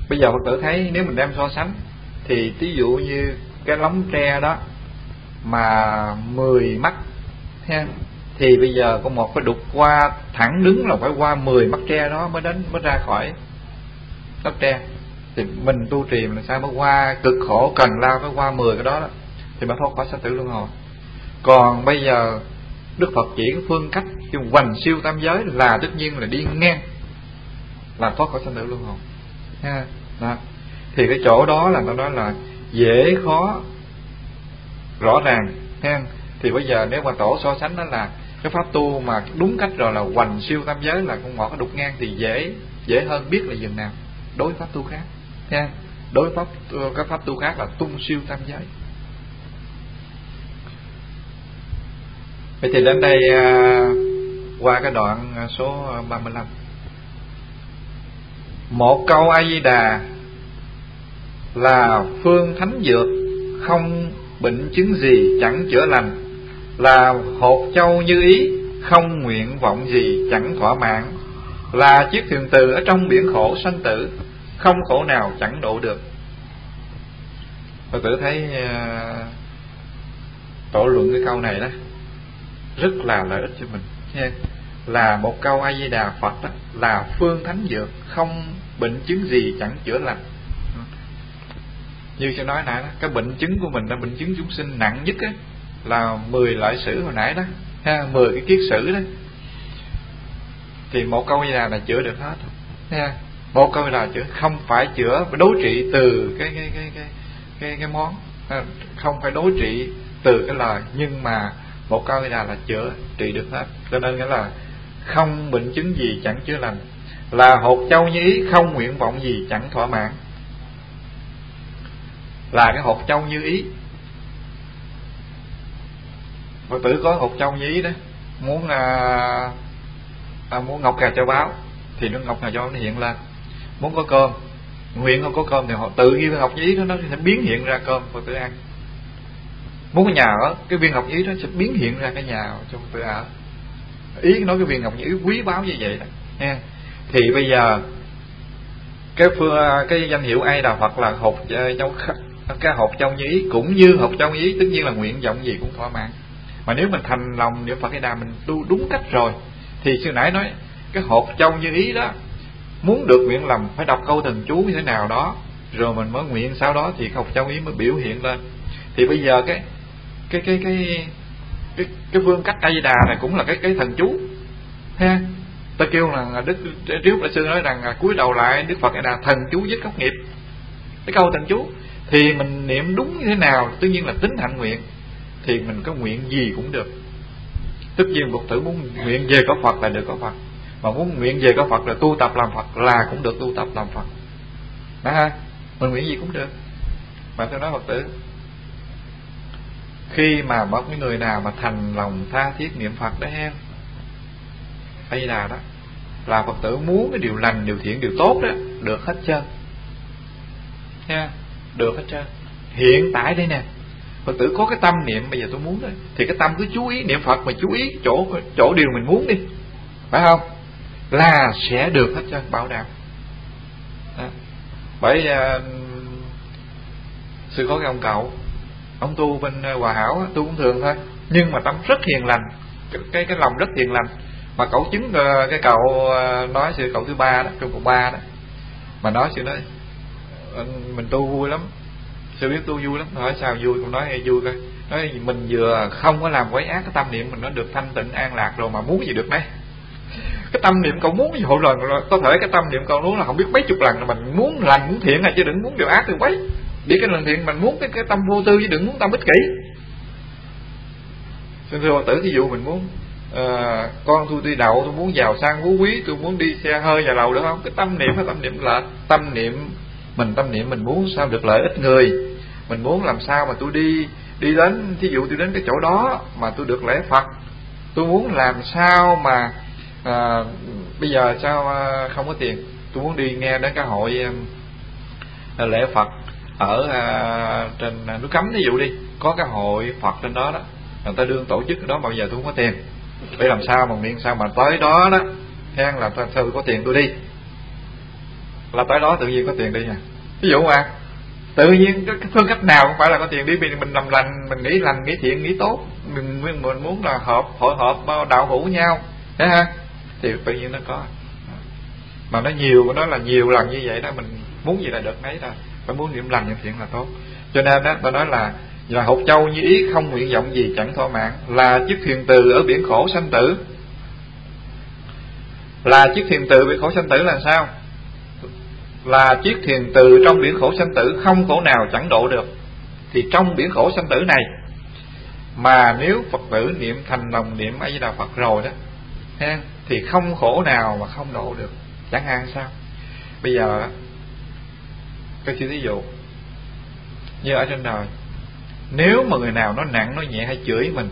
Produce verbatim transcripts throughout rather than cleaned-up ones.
Bây giờ Phật tử thấy nếu mình đem so sánh thì ví dụ như cái lóng tre đó mà mười mắt ha, thì bây giờ con một phải đục qua thẳng đứng là phải qua mười mắt tre đó mới đến mới ra khỏi lóng tre. Thì mình tu trì mình sao mới qua cực khổ cần lao phải qua mười cái đó, đó thì mới thoát khỏi sanh tử luân hồi. Còn bây giờ Đức Phật chỉ cái phương cách dùng hoành siêu tam giới là tất nhiên là đi ngang là thoát khỏi sanh tử luân hồi ha. Đó. Thì cái chỗ đó là nó nói là dễ khó rõ ràng ha. Thì bây giờ nếu mà tổ so sánh đó là cái pháp tu mà đúng cách rồi là hoành siêu tam giới là con ngọt cái đục ngang thì dễ dễ hơn biết là dừng nào đối với pháp tu khác ha. Đối với pháp các pháp tu khác là tung siêu tam giới. Vậy thì đến đây qua cái đoạn số ba mươi lăm. Một câu A Di Đà là phương thánh dược, không bệnh chứng gì chẳng chữa lành, là hột châu như ý, không nguyện vọng gì chẳng thỏa mãn, là chiếc thuyền từ ở trong biển khổ sanh tử, không khổ nào chẳng độ được. Phật tử thấy uh, tổ luận cái câu này đó rất là lợi ích cho mình nha. Là một câu A Di Đà Phật đó là phương thánh dược, không bệnh chứng gì chẳng chữa lành. Như tôi nói nãy đó, cái bệnh chứng của mình là bệnh chứng chúng sinh nặng nhất á, là mười loại sử hồi nãy đó ha, mười cái kiết sử đó, thì một câu A Di Đà là chữa được hết ha. Một câu là chữa, không phải chữa đối trị từ cái cái cái cái cái, cái món, không phải đối trị từ cái lời, nhưng mà một câu A Di Đà là chữa trị được hết. Cho nên nghĩa là không bệnh chứng gì chẳng chữa lành, là hột châu như ý, không nguyện vọng gì chẳng thỏa mãn. Là cái hột châu như ý. Phật tử có hột châu như ý đó, muốn à, à, muốn ngọc gà châu báu thì nó ngọc gà châu nó hiện lên. Muốn có cơm, nguyện không có cơm thì họ tự nhiên viên ngọc như ý đó nó sẽ biến hiện ra cơm Phật tử ăn. Muốn cái nhà ở, cái viên ngọc như ý đó sẽ biến hiện ra cái nhà cho Phật tử ở. Ý nói cái viên ngọc như ý quý báu như vậy đó nha. Thì bây giờ cái phương cái danh hiệu A Di Đà Phật là hột châu, cái hột châu như ý, cũng như hột châu như ý, tất nhiên là nguyện vọng gì cũng thỏa mãn. Mà nếu mình thành lòng niệm Phật A Di Đà mình tu đúng cách rồi thì sư nãy nói cái hột châu như ý đó, muốn được nguyện lầm phải đọc câu thần chú như thế nào đó rồi mình mới nguyện, sau đó thì hột châu ý mới biểu hiện lên. Thì bây giờ cái cái cái cái cái cái phương cách A Di Đà này cũng là cái cái thần chú ha. Ta kêu là Đức trước là sư nói rằng cúi đầu lại Đức Phật A Di Đà thần chú dứt khóc nghiệp, cái câu thần chú thì mình niệm đúng như thế nào, tất nhiên là tính hạnh nguyện thì mình có nguyện gì cũng được. Tất nhiên Phật tử muốn nguyện về có Phật là được có Phật, mà muốn nguyện về có Phật là tu tập làm Phật là cũng được tu tập làm Phật đó ha. Mình nguyện gì cũng được. Mà tôi nói Phật tử, khi mà một cái người nào mà thành lòng tha thiết niệm Phật đó ha, A Di Đà đó, là Phật tử muốn cái điều lành, điều thiện, điều tốt đó được hết trơn nha, được hết trơn. Hiện tại đây nè, Phật tử có cái tâm niệm bây giờ tôi muốn đó, thì cái tâm cứ chú ý niệm Phật, mà chú ý chỗ chỗ điều mình muốn đi, phải không? Là sẽ được hết trơn, bảo đảm. Đó. Bởi uh, sư có cái ông cậu, ông tu bên Hòa Hảo, tu cũng thường thôi, nhưng mà tâm rất hiền lành, cái cái, cái lòng rất hiền lành. Mà cậu chứng uh, cái cậu uh, nói sư cậu thứ ba đó, trong cậu ba đó, mà nói sư nói mình tu vui lắm, sư biết tu vui lắm. Hỏi sao vui? Cậu nói hay vui coi. Nói mình vừa không có làm quấy ác, cái tâm niệm mình nó được thanh tịnh an lạc rồi, mà muốn gì được đấy. Cái tâm niệm cậu muốn gì hội lần, có thể cái tâm niệm cậu muốn là không biết mấy chục lần là mình muốn lành muốn thiện, là chứ đừng muốn điều ác thì quấy. Vì cái lần thiện mình muốn cái cái tâm vô tư, chứ đừng muốn tâm ích kỷ. Xin thưa Phật tử, ví dụ mình muốn à, con tôi đi đậu, tôi muốn giàu sang phú quý, tôi muốn đi xe hơi nhà lầu được không? Cái tâm niệm là tâm niệm là tâm niệm mình, tâm niệm mình muốn sao được lợi ích người, mình muốn làm sao mà tôi đi đi đến, thí dụ tôi đến cái chỗ đó mà tôi được lễ Phật, tôi muốn làm sao mà à, bây giờ sao à, không có tiền, tôi muốn đi nghe đến cái hội à, lễ Phật ở à, trên núi Cấm ví dụ đi, có cái hội Phật trên đó đó, người ta đương tổ chức cái đó mà bây giờ tôi không có tiền, phải làm sao mà miễn sao mà tới đó đó khen là tôi có tiền tôi đi. là tới đó tự nhiên có tiền đi nha. Ví dụ mà tự nhiên cái phương cách nào cũng phải là có tiền đi, vì mình làm lành, mình nghĩ lành, nghĩ thiện, nghĩ tốt, mình mình muốn là hợp hội hợp đạo hữu nhau, thấy ha, thì tự nhiên nó có. Mà nó nhiều, nó là nhiều lần như vậy đó, mình muốn gì là được nấy thôi, phải muốn niệm lành niệm thiện là tốt. Cho nên đó tôi nói là là hột châu như ý, không nguyện vọng gì chẳng thỏa mãn, là chiếc thuyền từ ở biển khổ sanh tử. Là chiếc thuyền từ biển khổ sanh tử là sao? Là chiếc thuyền từ trong biển khổ sanh tử, không khổ nào chẳng độ được. Thì trong biển khổ sanh tử này mà nếu Phật tử niệm thành lòng niệm A Di Đà Phật rồi đó ha, thì không khổ nào mà không độ được. Chẳng hạn sao? Bây giờ cái thí dụ như ở trên đời, nếu mà người nào nói nặng nói nhẹ hay chửi mình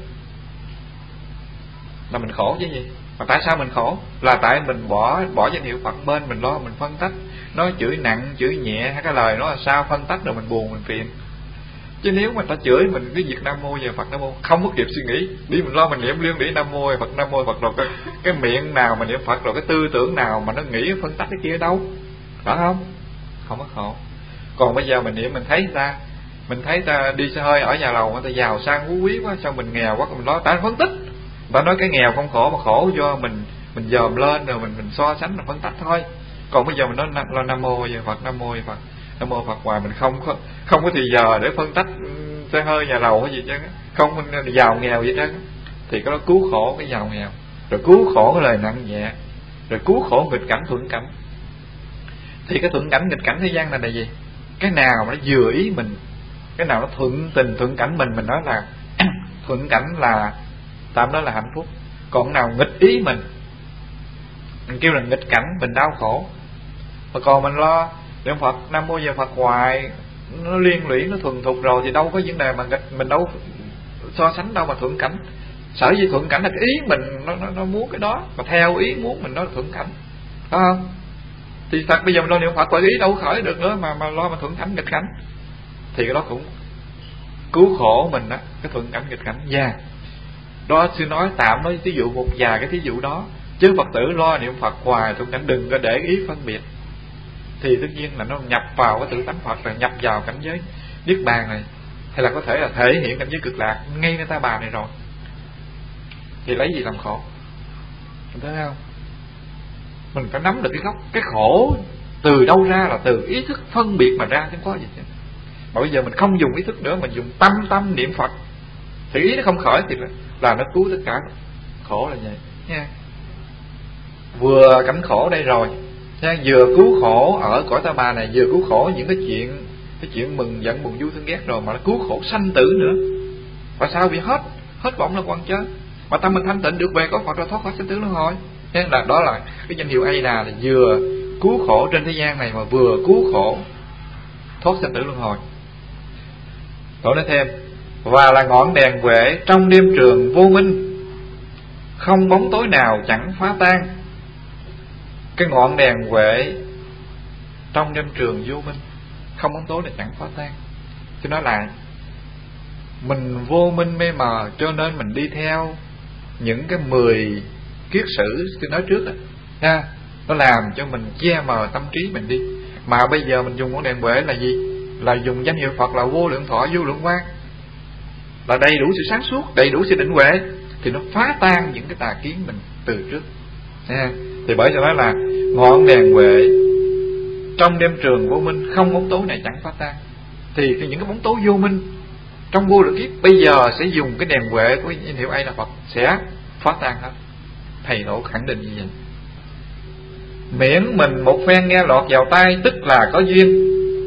là mình khổ chứ gì. Mà tại sao mình khổ? Là tại mình bỏ bỏ danh hiệu Phật bên, mình lo mình phân tách, nói chửi nặng chửi nhẹ hay cái lời nó là sao phân tách rồi mình buồn mình phiền. Chứ nếu mà ta chửi mình cái việc Nam Mô về Phật Nam Mô không có kịp suy nghĩ, đi mình lo mình niệm liên đi Nam Mô về Phật Nam Mô Phật rồi cái, cái miệng nào mà niệm Phật rồi cái tư tưởng nào mà nó nghĩ phân tách cái kia đâu, phải không? Không có khổ. Còn bây giờ mình niệm mình thấy ta mình thấy ta đi xe hơi ở nhà lầu, người ta giàu sang phú quý quá, sao mình nghèo quá, mình lo ta phân tích. Ta nói cái nghèo không khổ, mà khổ do mình mình dòm lên rồi mình mình so sánh là phân tách thôi. Còn bây giờ mình nói lo Nam Mô về Phật Nam Mô về Phật Nam Mô Phật hoài, mình không có không có thì giờ để phân tách xe hơi nhà lầu hay gì chứ, không mình giàu nghèo gì chứ. Thì cái đó cứu khổ cái giàu nghèo, rồi cứu khổ cái lời nặng nhẹ, rồi cứu khổ nghịch cảnh thuận cảnh. Thì cái thuận cảnh nghịch cảnh thế gian này là gì? Cái nào mà nó vừa ý mình, cái nào nó thuận tình thuận cảnh mình, mình nói là thuận cảnh là tạm đó là hạnh phúc. Còn cái nào nghịch ý mình, mình kêu là nghịch cảnh, mình đau khổ. Mà còn mình lo niệm Phật Nam Mô về Phật hoài, nó liên lụy nó thuần thục rồi thì đâu có vấn đề mà nghịch, mình đâu so sánh đâu mà thuận cảnh. Sở dĩ thuận cảnh là cái ý mình nó, nó, nó muốn cái đó, mà theo ý muốn mình nó là thuận cảnh, phải không? Thì thật bây giờ mình lo niệm Phật bởi ý đâu khởi được nữa mà mà lo mà thuận cảnh nghịch cảnh, thì cái đó cũng cứu khổ mình đó, cái thuận cảnh nghịch cảnh. Và yeah. Đó sư nói tạm nói thí dụ một vài cái thí dụ đó, chứ Phật tử lo niệm Phật hoài thuận cảnh đừng có để ý phân biệt, thì tất nhiên là nó nhập vào cái tự tánh Phật, là nhập vào cảnh giới niết bàn này, hay là có thể là thể hiện cảnh giới cực lạc ngay nơi ta bà này rồi, thì lấy gì làm khổ? Mình thấy không? Mình phải nắm được cái gốc, cái khổ từ đâu ra là từ ý thức phân biệt mà ra, chứ không có gì chứ. Mà bây giờ mình không dùng ý thức nữa, mình dùng tâm tâm niệm Phật, thì ý nó không khởi thì là, là nó cứu tất cả khổ là vậy nha. Vừa cảnh khổ đây rồi nha, vừa cứu khổ ở cõi ta bà này, vừa cứu khổ những cái chuyện cái chuyện mừng giận buồn vui thương ghét rồi, mà nó cứu khổ sanh tử nữa. Và sao? Vì hết hết vọng là quan chớ, mà tâm mình thanh tịnh được về có Phật rồi thoát khỏi sanh tử luân hồi. Nên là đó là cái danh hiệu A Di Đà, là vừa cứu khổ trên thế gian này mà vừa cứu khổ thoát sanh tử luân hồi. Tổ nói thêm, và là ngọn đèn huệ trong đêm trường vô minh, không bóng tối nào chẳng phá tan. Cái ngọn đèn huệ trong đêm trường vô minh, không bóng tối nào chẳng phá tan. Chứ nói lại, mình vô minh mê mờ cho nên mình đi theo những cái mười kiết sử tôi nói trước đó, ha, nó làm cho mình che mờ tâm trí mình đi. Mà bây giờ mình dùng ngọn đèn huệ là gì? Là dùng danh hiệu Phật là vô lượng thọ vô lượng quang, là đầy đủ sự sáng suốt, đầy đủ sự định huệ, thì nó phá tan những cái tà kiến mình từ trước, ha. Thì bởi cho nói là ngọn đèn huệ trong đêm trường vô minh, không bóng tối này chẳng phá tan. Thì những cái bóng tối vô minh trong vô lượng kiếp bây giờ sẽ dùng cái đèn huệ của danh hiệu A Di Đà Phật sẽ phá tan hết. Thầy Tổ khẳng định như vậy. Miễn mình một phen nghe lọt vào tai tức là có duyên,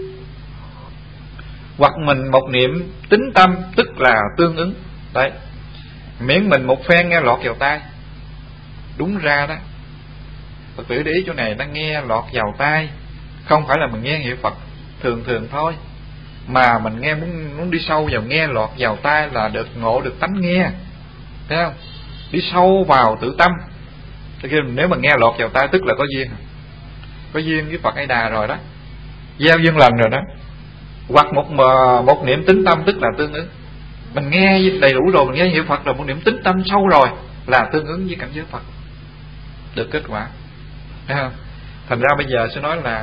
hoặc mình một niệm tín tâm tức là tương ứng. Đấy, miễn mình một phen nghe lọt vào tai. Đúng ra đó, Phật tử để ý chỗ này, nó nghe lọt vào tai không phải là mình nghe hiệu Phật thường thường thôi, mà mình nghe muốn muốn đi sâu vào, nghe lọt vào tai là được ngộ được tánh nghe, thấy không? Đi sâu vào tự tâm. Nếu mà nghe lọt vào tai tức là có duyên, có duyên với Phật A Di Đà rồi đó, gieo duyên lành rồi đó. Hoặc một một niệm tín tâm tức là tương ứng. Mình nghe đầy đủ rồi, mình nghe hiệu Phật rồi, một niệm tín tâm sâu rồi là tương ứng với cảnh giới Phật, được kết quả, thấy không? Thành ra bây giờ sẽ nói là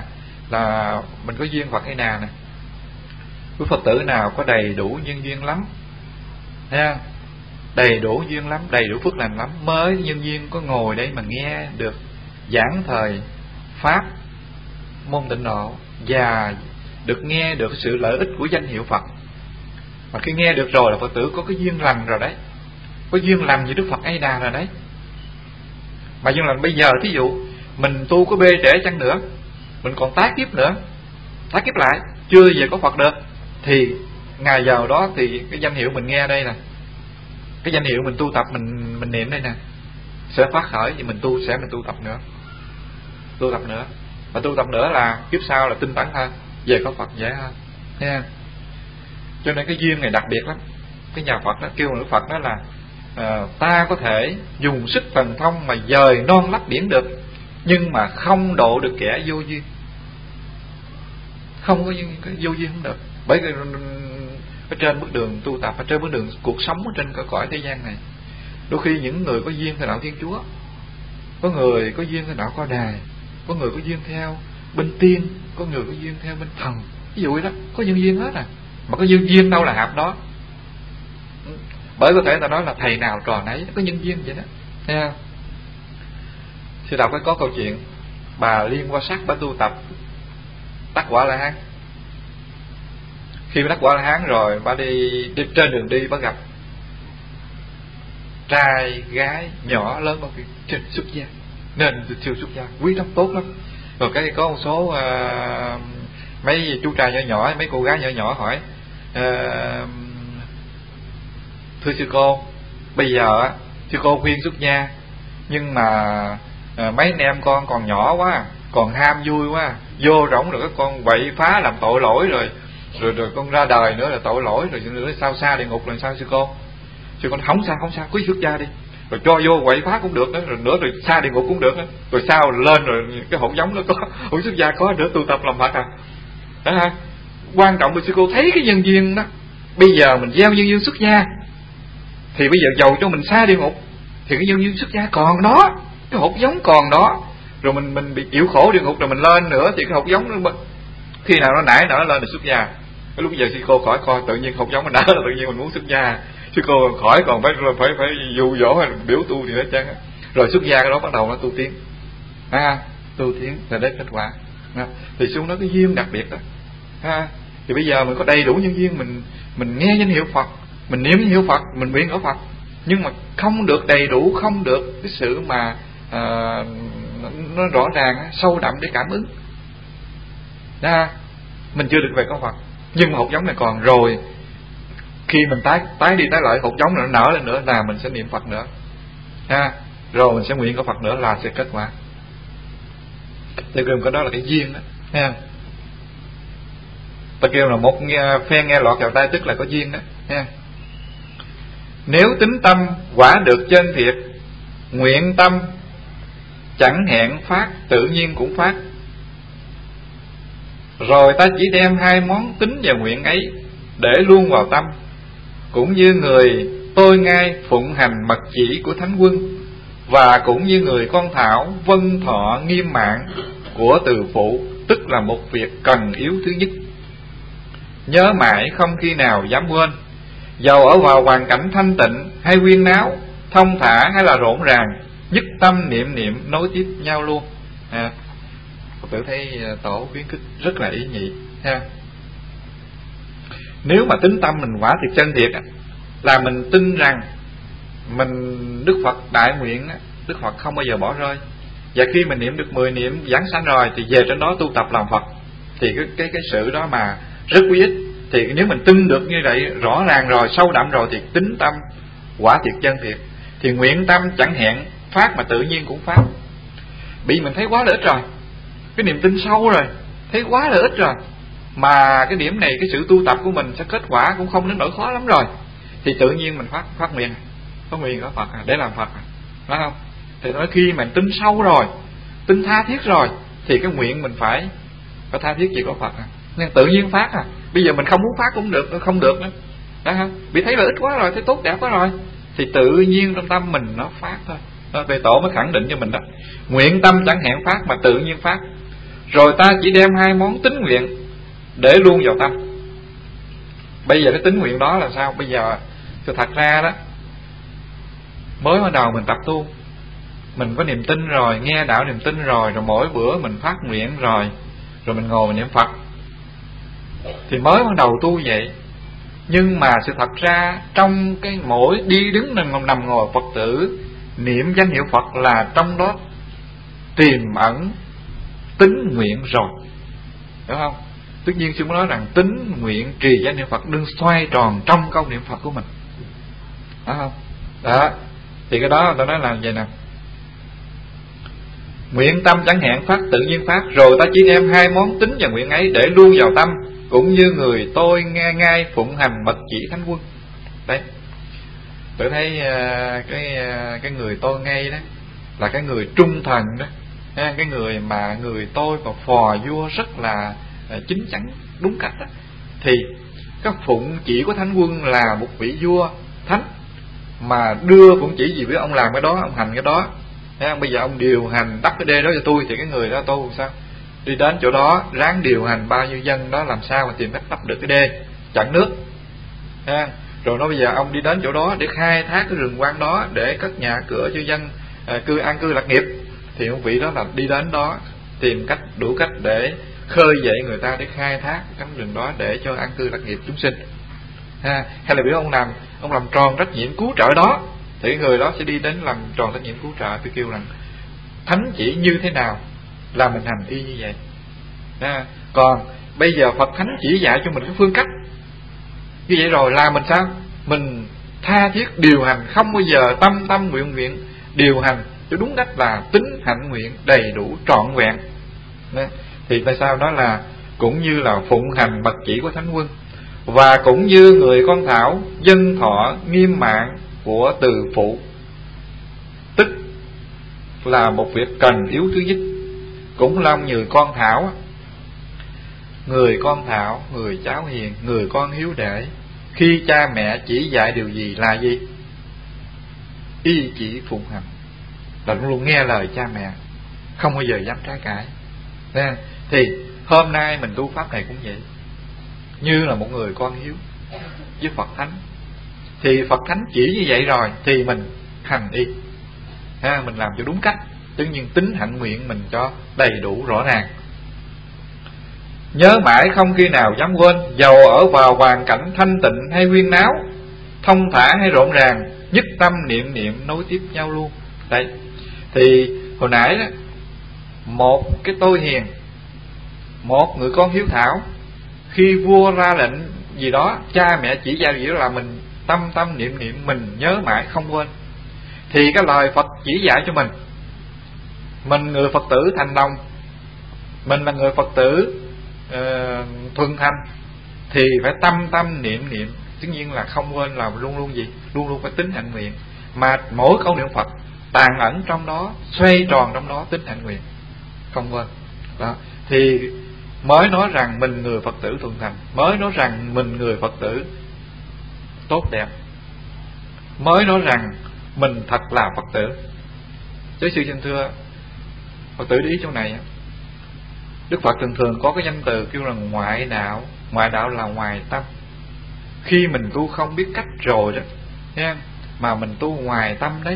là mình có duyên Phật hay nào nè, quý Phật tử nào có đầy đủ nhân duyên lắm, thấy không? Đầy đủ duyên lắm, đầy đủ phước lành lắm, mới nhân duyên có ngồi đây mà nghe được giảng thời pháp môn tịnh độ, và được nghe được sự lợi ích của danh hiệu Phật. Mà khi nghe được rồi là Phật tử có cái duyên lành rồi đấy, có duyên lành với Đức Phật A Đà rồi đấy. Mà duyên lành bây giờ, thí dụ mình tu có bê trễ chăng nữa, mình còn tái kiếp nữa, tái kiếp lại chưa về có Phật được, thì ngày giờ đó thì cái danh hiệu mình nghe đây nè, cái danh hiệu mình tu tập, mình mình niệm đây nè, sẽ phát khởi, thì mình tu sẽ mình tu tập nữa, tu tập nữa, và tu tập nữa là kiếp sau là tinh tấn hơn, về có Phật dễ hơn, nha. Cho nên cái duyên này đặc biệt lắm. Cái nhà Phật đó kêu Đức Phật đó là à, ta có thể dùng sức thần thông mà dời non lấp biển được, nhưng mà không độ được kẻ vô duyên, không có duyên, vô duyên không được. Bởi vì ở trên bước đường tu tập, ở trên bước đường cuộc sống ở trên cõi thế gian này, đôi khi những người có duyên theo đạo Thiên Chúa, có người có duyên theo đạo Có Đài, có người có duyên theo bên tiên, có người có duyên theo bên thần, ví dụ đó, có nhân duyên hết à. Mà có nhân duyên đâu là hạp đó. Bởi có thể ta nói là thầy nào trò nấy, có nhân duyên vậy đó, thấy không? Sư đọc có câu chuyện bà Liên Hoa Sắc bà tu tập đắc quả La Hán. Khi đắc quả La Hán rồi, bà đi, đi trên đường đi bà gặp trai gái nhỏ lớn bao nhiêu trên xuất gia, nên siêu xuất gia quý lắm, tốt lắm. Rồi cái có một số uh, mấy chú trai nhỏ nhỏ, mấy cô gái nhỏ nhỏ hỏi uh, thưa sư cô, bây giờ sư cô khuyên xuất gia, nhưng mà à, mấy anh em con còn nhỏ quá, còn ham vui quá, vô rỗng rồi các con quậy phá làm tội lỗi rồi, rồi rồi con ra đời nữa là tội lỗi rồi, nữa sao xa địa ngục, làm sao sư cô? Sư con không sao, không sao, cứ xuất gia đi, rồi cho vô quậy phá cũng được đó, rồi nữa rồi xa địa ngục cũng được đó, rồi sao lên rồi cái hỗn giống nó có, hỗn xuất gia có nữa tu tập làm Phật à, đó ha. Quan trọng là sư cô thấy cái nhân duyên đó, bây giờ mình gieo nhân duyên xuất gia, thì bây giờ dầu cho mình xa địa ngục thì cái nhân duyên xuất gia còn đó, cái hột giống còn đó, rồi mình mình bị chịu khổ địa ngục rồi mình lên nữa thì cái hột giống nó khi nào nó nảy nở lên thì xuất gia. Cái lúc bây giờ sư cô khỏi coi tự nhiên hột giống mình nở là tự nhiên mình muốn xuất gia, sư cô khỏi còn phải phải phải dụ dỗ hay là biểu tu gì hết trơn á. Rồi xuất gia cái đó bắt đầu nó tu tiến, à, tu tiến là đến kết quả. À, thì xuống nó cái duyên đặc biệt đó, à, thì bây giờ mình có đầy đủ nhân duyên, mình mình nghe danh hiệu Phật, mình niệm danh hiệu Phật, mình nguyện ở Phật, nhưng mà không được đầy đủ, không được cái sự mà à, nó rõ ràng, sâu đậm để cảm ứng. Đó, mình chưa được về có Phật, nhưng mà hột giống này còn, rồi khi mình tái tái đi tái lại hột giống này nó nở lên nữa là mình sẽ niệm Phật nữa, ha, rồi mình sẽ nguyện có Phật nữa là sẽ kết quả. Thì gồm cái đó là cái duyên đó, ha. Ta kêu là một nghe, phen nghe lọt vào tai tức là có duyên đó, ha. Nếu tính tâm quả được chân thiệt, nguyện tâm chẳng hẹn phát, tự nhiên cũng phát. Rồi ta chỉ đem hai món tính và nguyện ấy để luôn vào tâm, cũng như người tôi ngay phụng hành mật chỉ của Thánh Quân, và cũng như người con thảo vân thọ nghiêm mạng của từ phụ, tức là một việc cần yếu thứ nhất. Nhớ mãi không khi nào dám quên, dầu ở vào hoàn cảnh thanh tịnh hay huyên náo, thông thả hay là rộn ràng, nhất tâm niệm niệm nối tiếp nhau luôn. À, tôi thấy tổ khuyến khích rất là ý nhị, ha. Nếu mà tính tâm mình quả thiệt chân thiệt là mình tin rằng mình Đức Phật đại nguyện, Đức Phật không bao giờ bỏ rơi. Và khi mình niệm được mười niệm giảng sanh rồi thì về trên đó tu tập làm Phật, thì cái cái cái sự đó mà rất quý ích. Thì nếu mình tin được như vậy rõ ràng rồi, sâu đậm rồi, thì tính tâm quả thiệt chân thiệt, thì nguyện tâm chẳng hẹn phát mà tự nhiên cũng phát. Bị mình thấy quá là ít rồi, cái niềm tin sâu rồi, thấy quá là ít rồi, mà cái điểm này cái sự tu tập của mình sẽ kết quả cũng không đến nỗi khó lắm rồi, thì tự nhiên mình phát phát nguyện, phát nguyện có Phật để làm Phật, phải không? Thì nói khi mình tin sâu rồi, tin tha thiết rồi, thì cái nguyện mình phải phải tha thiết gì có Phật à, nên tự nhiên phát à. Bây giờ mình không muốn phát cũng được, không được nữa, đó không? Bị thấy là ít quá rồi, thấy tốt đẹp quá rồi, thì tự nhiên trong tâm mình nó phát thôi. Đó, về tổ mới khẳng định cho mình đó, nguyện tâm chẳng hẹn phát mà tự nhiên phát. rồi ta chỉ đem hai món tín nguyện để luôn vào tâm. Bây giờ cái tín nguyện đó là sao? Bây giờ thì thật ra đó, mới bắt đầu mình tập tu, mình có niềm tin rồi, nghe đạo niềm tin rồi, rồi mỗi bữa mình phát nguyện rồi, rồi mình ngồi mình niệm Phật, thì mới bắt đầu tu vậy. Nhưng mà sự thật ra trong cái mỗi đi đứng nằm, nằm ngồi Phật tử niệm danh hiệu Phật là trong đó tiềm ẩn tín nguyện rồi, hiểu không? Tất nhiên chúng nói rằng tín nguyện trì danh hiệu Phật đừng xoay tròn trong câu niệm Phật của mình, đó không? Đó thì cái đó người ta nói là vậy nè: nguyện tâm chẳng hạn phát tự nhiên phát, rồi ta chỉ đem hai món tín và nguyện ấy để luôn vào tâm, cũng như người tôi nghe ngay phụng hành mật chỉ thánh quân. Đấy, tôi thấy uh, cái uh, cái người tôi ngay đó là cái người trung thần đó, cái người mà người tôi và phò vua rất là uh, chính chắn đúng cách đó. Thì cái phụng chỉ của thánh quân là một vị vua thánh mà đưa phụng chỉ gì với ông làm cái đó, ông hành cái đó. Thấy, bây giờ ông điều hành đắp cái đê đó cho tôi, thì cái người đó tôi sao đi đến chỗ đó ráng điều hành bao nhiêu dân đó, làm sao mà tìm cách đắp được cái đê chặn nước. Thấy, rồi nó bây giờ ông đi đến chỗ đó để khai thác cái rừng quan đó để cất nhà cửa cho dân à, cư an cư lạc nghiệp, thì ông vị đó là đi đến đó tìm cách đủ cách để khơi dậy người ta để khai thác cánh rừng đó để cho an cư lạc nghiệp chúng sinh. Ha, hay là biểu ông làm ông làm tròn trách nhiệm cứu trợ đó, thì người đó sẽ đi đến làm tròn trách nhiệm cứu trợ. Tôi kêu rằng thánh chỉ như thế nào là mình hành y như vậy. Ha, còn bây giờ Phật thánh chỉ dạy cho mình cái phương cách như vậy rồi là mình sao? Mình tha thiết điều hành, không bao giờ tâm tâm nguyện nguyện điều hành cho đúng cách là tính hạnh nguyện đầy đủ trọn vẹn. Đấy. Thì tại sao đó là cũng như là phụng hành mật chỉ của thánh quân, và cũng như người con thảo dân thọ nghiêm mạng của từ phụ, tức là một việc cần yếu thứ nhất. Cũng là người con thảo, người con thảo, người cháu hiền, người con hiếu đệ, khi cha mẹ chỉ dạy điều gì là gì? Y chỉ phụng hành, là luôn luôn nghe lời cha mẹ, không bao giờ dám trái cãi. Nên, thì hôm nay mình tu pháp này cũng vậy, như là một người con hiếu với Phật thánh. Thì Phật thánh chỉ như vậy rồi thì mình hành y, ha, mình làm cho đúng cách. Tất nhiên tính hạnh nguyện mình cho đầy đủ rõ ràng. Nhớ mãi không khi nào dám quên, dầu ở vào hoàn cảnh thanh tịnh hay huyên náo, thông thả hay rộn ràng, nhất tâm niệm niệm nối tiếp nhau luôn. Đấy, thì hồi nãy đó, một cái tôi hiền, một người con hiếu thảo, khi vua ra lệnh gì đó, cha mẹ chỉ dạy gì đó là mình tâm tâm niệm niệm, mình nhớ mãi không quên. Thì cái lời Phật chỉ dạy cho mình, mình người Phật tử thành đồng, mình là người Phật tử uh, thuần thành, thì phải tâm tâm niệm niệm. Tất nhiên là không quên, là luôn luôn gì? Luôn luôn phải tính hạnh nguyện. Mà mỗi câu niệm Phật tàn ẩn trong đó, xoay tròn trong đó tính hạnh nguyện, không quên. Đó, thì mới nói rằng mình người Phật tử thuần thành, mới nói rằng mình người Phật tử tốt đẹp, mới nói rằng mình thật là Phật tử. Chứ sư xin thưa Phật tử để ý chỗ này, Đức Phật thường thường có cái danh từ kêu là ngoại đạo. Ngoại đạo là ngoài tâm. Khi mình tu không biết cách rồi đó nha, mà mình tu ngoài tâm đấy,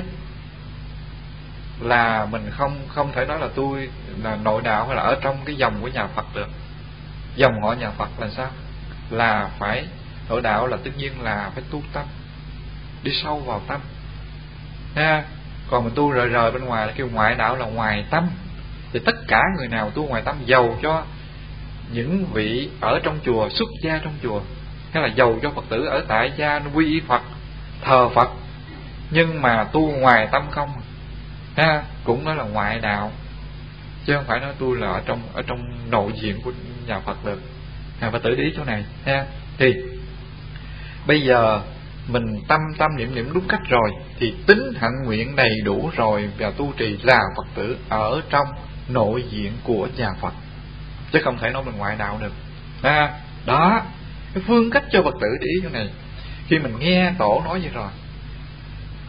là mình không không thể nói là tôi là nội đạo hay là ở trong cái dòng của nhà Phật được. Dòng họ nhà Phật là sao? Là phải nội đạo, là tất nhiên là phải tu tâm, đi sâu vào tâm ha. Còn mình tu rời rời bên ngoài là kêu ngoại đạo, là ngoài tâm. Thì tất cả người nào tu ngoài tâm, giàu cho những vị ở trong chùa, xuất gia trong chùa, hay là giàu cho Phật tử ở tại gia quy y Phật, thờ Phật, nhưng mà tu ngoài tâm không ha, cũng nói là ngoại đạo, chứ không phải nói tôi là ở trong ở trong nội diện của nhà Phật được. À, Phật tử để ý chỗ này ha. Thì bây giờ mình tâm tâm niệm niệm đúng cách rồi, thì tính hạnh nguyện đầy đủ rồi, và tu trì là Phật tử ở trong nội diện của nhà Phật, chứ không thể nói mình ngoại đạo được. À, đó, cái phương cách cho Phật tử để ý chỗ này. Khi mình nghe tổ nói vậy rồi,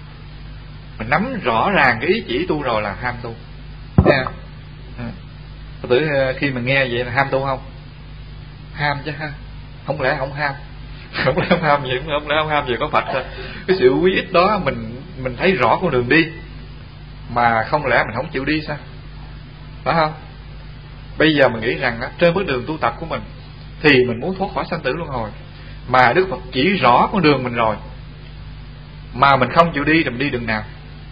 mình nắm rõ ràng cái ý chỉ tu rồi là ham tu. À, à. Phật tử khi mà nghe vậy là ham tu không? Ham chứ ha. Không lẽ không ham? Không lẽ không ham gì? Không lẽ không ham gì có Phật thôi. Cái sự quý ích đó mình mình thấy rõ con đường đi, mà không lẽ mình không chịu đi sao? Phải không? Bây giờ mình nghĩ rằng á, trên bước đường tu tập của mình thì mình muốn thoát khỏi sanh tử luân hồi, mà Đức Phật chỉ rõ con đường mình rồi, mà mình không chịu đi thì mình đi đường nào?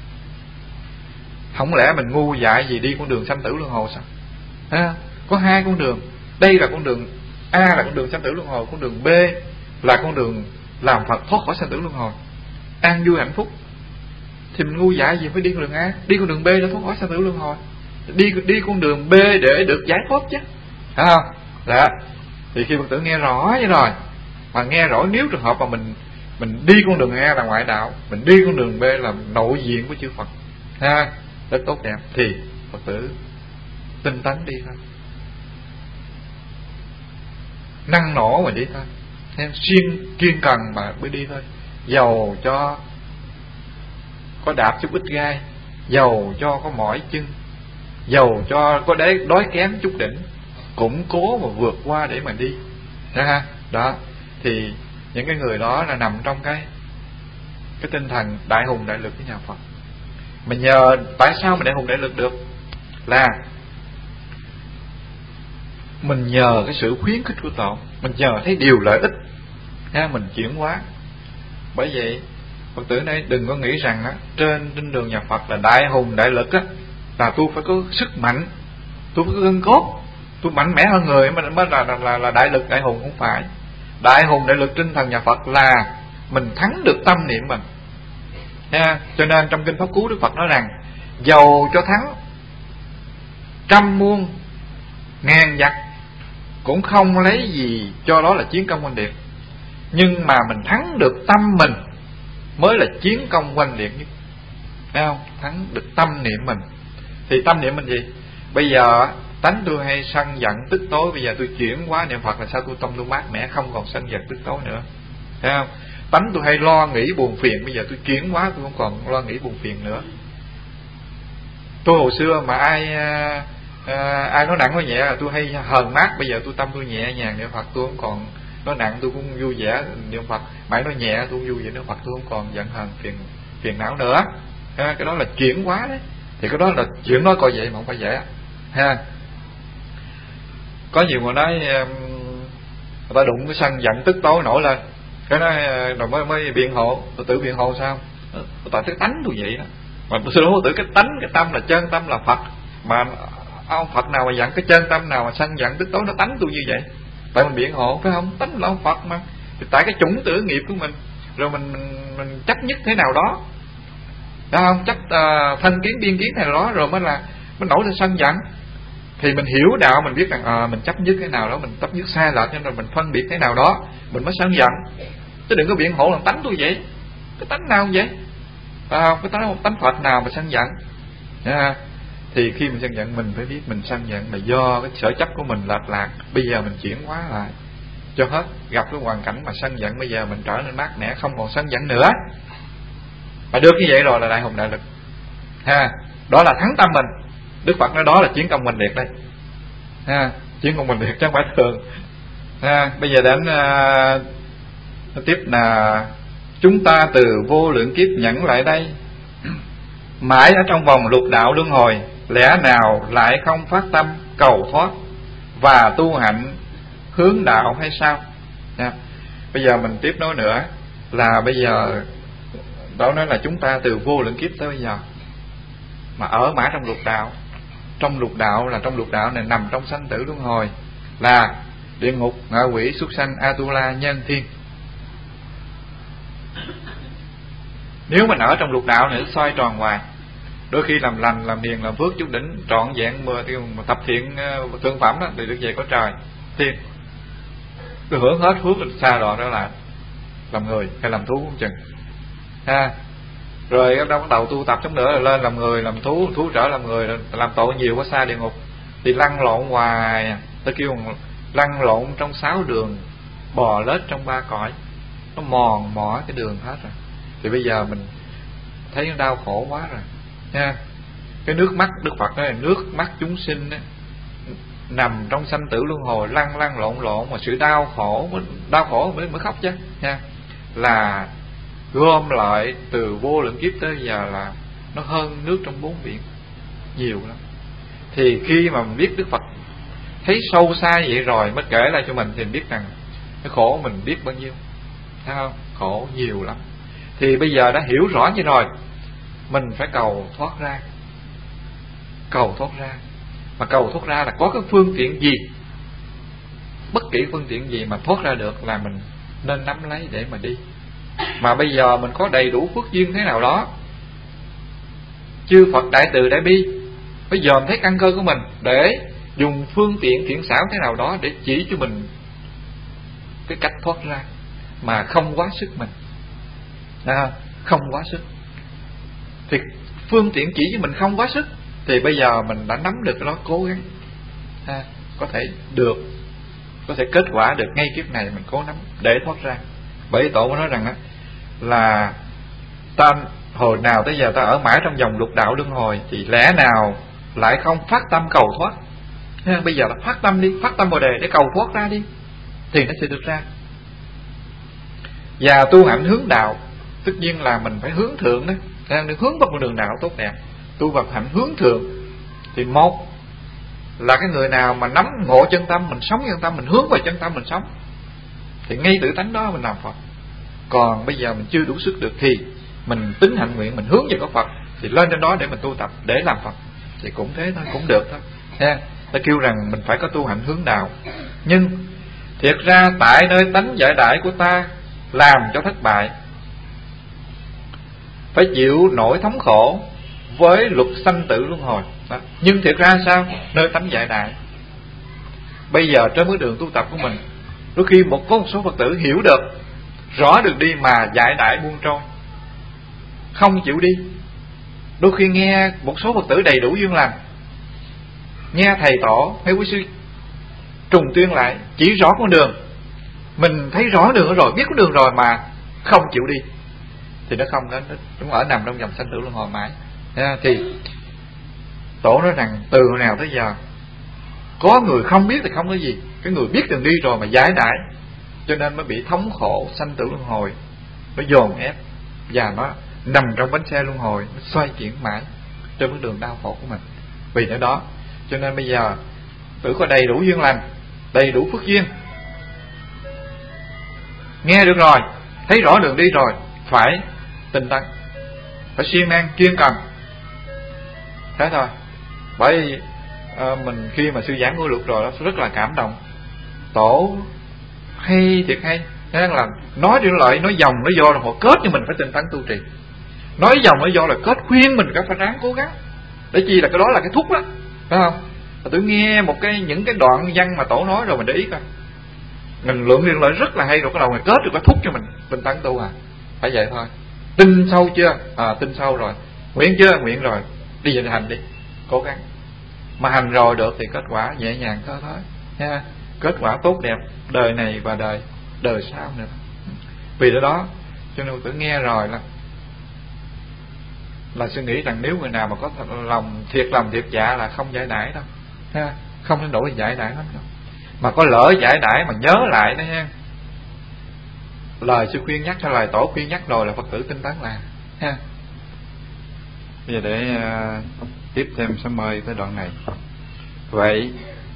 Không lẽ mình ngu dại gì đi con đường sanh tử luân hồi sao? À, có hai con đường. Đây là con đường A là con đường sanh tử luân hồi, con đường B là con đường làm Phật thoát khỏi sanh tử luân hồi, an vui hạnh phúc. Thì mình ngu dại gì phải đi con đường A, đi con đường B để thoát khỏi sanh tử luân hồi, đi đi con đường B để được giải thoát chứ, phải không? Đó. Thì khi Phật tử nghe rõ vậy rồi, mà nghe rõ nếu trường hợp mà mình mình đi con đường A là ngoại đạo, mình đi con đường B là nội diện của chư Phật, ha, rất tốt đẹp, thì Phật tử tinh tấn đi thôi, năng nổ mà đi thôi, thêm siêng kiên cần mà mới đi thôi. Dầu cho có đạp chút ít gai, dầu cho có mỏi chân, dầu cho có đói, đói kém chút đỉnh, cũng cố mà vượt qua để mà đi, đó ha. Đó thì những cái người đó là nằm trong cái cái tinh thần đại hùng đại lực của nhà Phật. Mình nhờ, tại sao mình đại hùng đại lực được? Là mình nhờ cái sự khuyến khích của Tổ, mình nhờ thấy điều lợi ích ha, mình chuyển hóa. Bởi vậy Phật tử này đừng có nghĩ rằng á, trên trên đường nhà Phật là đại hùng đại lực á, là tôi phải có sức mạnh, tôi phải có gân cốt, tôi mạnh mẽ hơn người mới mới là, là là là đại lực đại hùng. Không phải. Đại hùng đại lực tinh thần nhà Phật là mình thắng được tâm niệm mình ha. Cho nên trong kinh Pháp Cú Đức Phật nói rằng dầu cho thắng trăm muôn ngàn giặc cũng không lấy gì cho đó là chiến công oanh liệt, nhưng mà mình thắng được tâm mình mới là chiến công oanh liệt nhất, thấy không? Thắng được tâm niệm mình. Thì tâm niệm mình gì? Bây giờ tánh tôi hay sân giận tức tối, bây giờ tôi chuyển hóa niệm Phật là sao tôi tâm tôi mát mẻ, không còn sân giận tức tối nữa, thấy không? Tánh tôi hay lo nghĩ buồn phiền, bây giờ tôi chuyển hóa tôi không còn lo nghĩ buồn phiền nữa. Tôi hồi xưa mà ai à, à, ai nói nặng nói nhẹ là tôi hay hờn mát, bây giờ tôi tâm tôi nhẹ nhàng niệm Phật, tôi không còn nói nặng, tôi cũng vui vẻ niệm Phật, mãi nói nhẹ tôi vui vẻ niệm Phật, tôi không còn giận hờn phiền phiền não nữa. Ha, cái đó là chuyển hóa đấy. Thì cái đó là chuyện nói coi vậy mà không phải vậy ha. Có nhiều người nói người ta đụng cái sân giận tức tối nổi lên, cái nói rồi mới mới biện hộ, tôi tự biện hộ sao? Tại cái tánh tôi vậy đó. Mà tôi nói tự cái tánh, cái tâm là chân tâm là Phật, mà ông Phật nào mà giận, cái chân tâm nào mà sân giận tức tối, nó tánh tôi như vậy. Tại mình biện hộ phải không? Tánh là ông Phật mà. Thì tại cái chủng tử nghiệp của mình, rồi mình mình, mình chấp nhất thế nào đó, đó không? Chấp uh, thân kiến biên kiến này đó, rồi mới là mới nổi lên sân giận. Thì mình hiểu đạo, mình biết rằng à, mình chấp nhất cái nào đó, mình chấp nhất sai lệch, cho nên mình phân biệt cái nào đó mình mới sân giận. Chứ đừng có biện hộ là tánh tôi vậy. Cái tánh nào vậy? À, cái tánh tánh Phật nào mà sân giận? À, thì khi mình sân giận mình phải biết mình sân giận là do cái sở chấp của mình lệch lạc. Bây giờ mình chuyển hóa lại cho hết, gặp cái hoàn cảnh mà sân giận, bây giờ mình trở nên mát mẻ, không còn sân giận nữa. Mà được như vậy rồi là đại hùng đại lực ha. Đó là thắng tâm mình. Đức Phật nói đó là chiến công oanh liệt đây ha, chiến công oanh liệt chứ không phải thường ha. Bây giờ đến uh, tiếp là chúng ta từ vô lượng kiếp nhẫn lại đây, mãi ở trong vòng lục đạo luân hồi, lẽ nào lại không phát tâm cầu thoát và tu hạnh hướng đạo hay sao ha. Bây giờ mình tiếp nói nữa là bây giờ đó nói là chúng ta từ vô lượng kiếp tới bây giờ mà ở mãi trong lục đạo. Trong lục đạo là trong lục đạo này nằm trong sanh tử luân hồi, là địa ngục, ngạ quỷ, súc sanh, Atula, nhân thiên. Nếu mình ở trong lục đạo này xoay tròn hoài, đôi khi làm lành, làm hiền, làm phước chút đỉnh trọn vẹn mười tập thiện uh, thương phẩm đó, thì được về có trời thiên, cứ hưởng hết phước xa đọa đó là làm người hay làm thú cũng chừng ha. Rồi bắt đầu tu tập chống nữa là lên làm người, làm thú, thú trở làm người, làm tội nhiều quá xa địa ngục, thì lăn lộn hoài. Ta kêu lăn lộn trong sáu đường, bò lết trong ba cõi, nó mòn mỏi cái đường hết rồi. Thì bây giờ mình thấy nó đau khổ quá rồi nha. Cái nước mắt Đức Phật nói là nước mắt chúng sinh đó, nằm trong sanh tử luân hồi lăn lăn lộn lộn, mà sự đau khổ đau khổ mới mới khóc chứ nha, là gom lại từ vô lượng kiếp tới giờ là nó hơn nước trong bốn biển nhiều lắm. Thì khi mà mình biết Đức Phật thấy sâu xa vậy rồi mới kể lại cho mình, thì mình biết rằng cái khổ mình biết bao nhiêu, thấy không? Khổ nhiều lắm. Thì bây giờ đã hiểu rõ như rồi, mình phải cầu thoát ra. Cầu thoát ra. Mà cầu thoát ra là có cái phương tiện gì, bất kỳ phương tiện gì mà thoát ra được là mình nên nắm lấy để mà đi. Mà bây giờ mình có đầy đủ phước duyên thế nào đó, chư Phật đại từ đại bi bây giờ mình thấy căn cơ của mình để dùng phương tiện thiện xảo thế nào đó để chỉ cho mình cái cách thoát ra mà không quá sức mình, à, không quá sức. Thì phương tiện chỉ cho mình không quá sức, thì bây giờ mình đã nắm được cái đó, cố gắng à, có thể được, có thể kết quả được ngay kiếp này mình cố nắm để thoát ra. Bởi Tổ mới nói rằng á, là ta hồi nào tới giờ ta ở mãi trong vòng lục đạo luân hồi, thì lẽ nào lại không phát tâm cầu thoát. Thế bây giờ là phát tâm đi, phát tâm Bồ Đề để cầu thoát ra đi, thì nó sẽ được ra. Và tu hạnh hướng đạo, tất nhiên là mình phải hướng thượng đó, được hướng vào con đường đạo tốt đẹp. Tu vào hạnh hướng thượng thì một là cái người nào mà nắm ngộ chân tâm, mình sống chân tâm, mình hướng vào chân tâm mình sống, thì ngay tự tánh đó mình làm Phật. Còn bây giờ mình chưa đủ sức được thì mình tính hạnh nguyện, mình hướng về có Phật, thì lên trên đó để mình tu tập để làm Phật, thì cũng thế thôi, cũng được thôi ha. Ta kêu rằng mình phải có tu hạnh hướng đạo, nhưng thiệt ra tại nơi tánh giải đại của ta làm cho thất bại, phải chịu nỗi thống khổ với luật sanh tử luân hồi đó. Nhưng thiệt ra sao? Nơi tánh giải đại. Bây giờ trên bước đường tu tập của mình, đôi khi một có một số Phật tử hiểu được, rõ được đi mà giải đại buông trôi, không chịu đi. Đôi khi nghe một số Phật tử đầy đủ duyên lành, nghe thầy tổ hay quý sư trùng tuyên lại chỉ rõ con đường, mình thấy rõ đường rồi, biết con đường rồi mà không chịu đi, thì nó không đến, chúng ở nằm trong dòng sanh tử luân hồi mãi. Thì Tổ nói rằng từ hồi nào tới giờ có người không biết thì không có gì, cái người biết đường đi rồi mà giải đãi, cho nên mới bị thống khổ sanh tử luân hồi, nó dồn ép và nó nằm trong bánh xe luân hồi, nó xoay chuyển mãi trên bước đường đau khổ của mình. Vì thế đó cho nên bây giờ tự có đầy đủ duyên lành, đầy đủ phước duyên, nghe được rồi, thấy rõ đường đi rồi, phải tinh tấn, phải siêng năng kiên cần, thế thôi. Bởi à, mình khi mà sư giảng ngôi luật rồi đó, rất là cảm động. Tổ hay thiệt hay, thế là nói đi lại, nói dòng nói do là họ kết cho mình phải tinh tấn tu trì, nói dòng nói do là kết khuyên mình phải ráng cố gắng, để chi là cái đó là cái thúc đó, phải không? Tôi nghe một cái những cái đoạn văn mà Tổ nói rồi mình để ý coi, mình lượng liên lợi rất là hay, rồi cái đầu mình kết được cái thúc cho mình tinh tấn tu à, phải vậy thôi. Tin sâu chưa? À, tin sâu rồi. Nguyện chưa? Nguyện rồi. Đi về hành đi, cố gắng. Mà hành rồi được thì kết quả nhẹ nhàng thôi thôi nha, kết quả tốt đẹp đời này và đời đời sau nữa. Vì đó đó cho nên tự nghe rồi là là suy nghĩ rằng nếu người nào mà có lòng thiệt lòng thiệt dạ là không giải đãi đâu ha, không đến nỗi giải đãi lắm đâu. Mà có lỡ giải đãi mà nhớ lại đó ha, lời sư khuyên nhắc hay lời Tổ khuyên nhắc rồi là Phật tử tinh tấn là ha. Bây giờ để uh, tiếp thêm sẽ mời tới đoạn này. Vậy